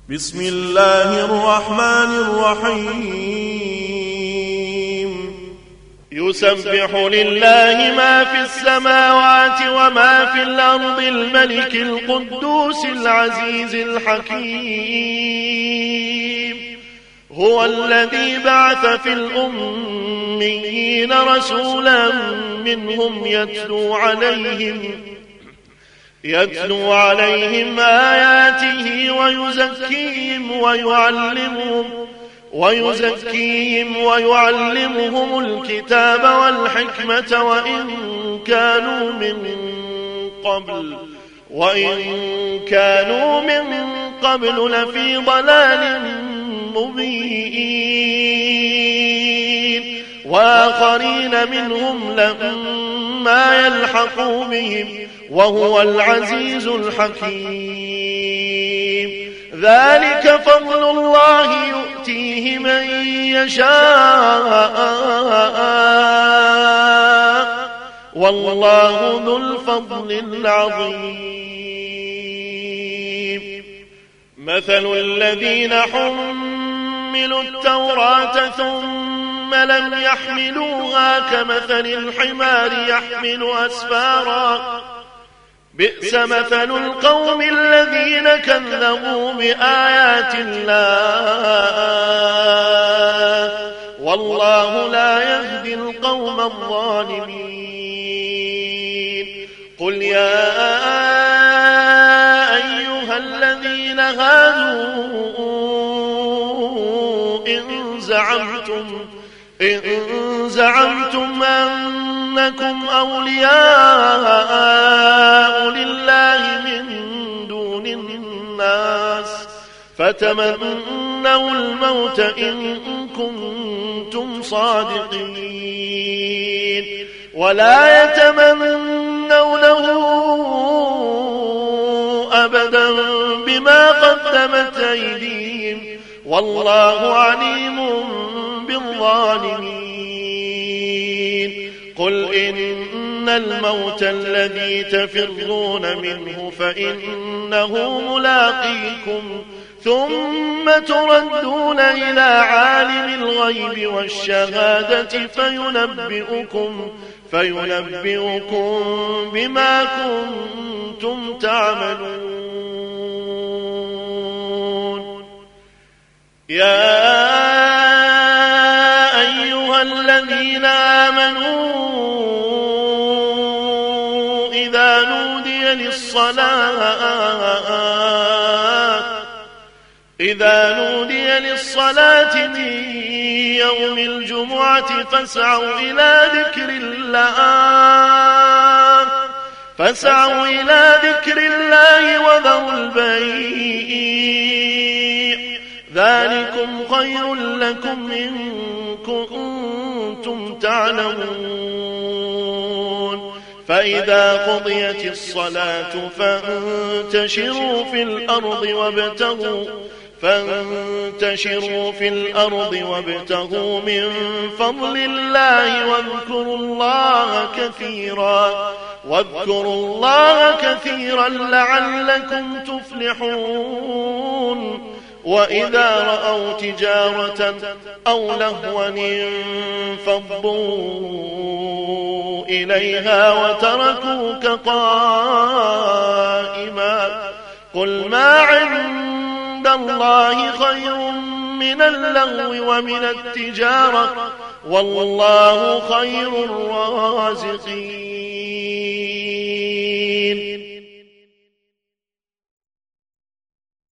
بسم الله الرحمن الرحيم يسبح لله ما في السماوات وما في الأرض الملك القدوس العزيز الحكيم هو الذي بعث في الأميين رسولا منهم يتلو عليهم آياته ويزكيهم ويعلمهم الكتاب والحكمة وإن كانوا من قبل لفي ضلال مبين وآخرين منهم لما يلحقوا بهم وهو العزيز الحكيم ذلك فضل الله يؤتيه من يشاء والله ذو الفضل العظيم مثل الذين حملوا التوراة ثم لم يحملوها كمثل الحمار يحمل أسفارا بئس مثل القوم الذين كذبوا بآيات الله والله لا يهدي القوم الظالمين قل يا أيها الذين هادوا إن زعمتم أنكم أولياء لله من دون الناس فتمنوا الموت إن كنتم صادقين ولا يتمنونه أبدا بما قدمت أيديهم والله عليم بالظالمين قل إن الموت الذي تفرون منه فإنه ملاقيكم ثم تردون إلى عالم الغيب والشهادة فينبئكم بما كنتم تعملون يا أيها الذين آمنوا إذا نودي للصلاة من يوم الجمعة فاسعوا إلى ذكر الله وذروا البيع ذلكم خير لكم إن كنتم تعلمون فإذا قضيت الصلاة فانتشروا في الأرض وابتغوا من فضل الله واذكروا الله كثيرا لعلكم تفلحون وإذا رأوا تجارة أو لهوا انفضوا إليها وتركوك قائما قل ما عند الله خير من اللهو ومن التجارة والله خير الرازقين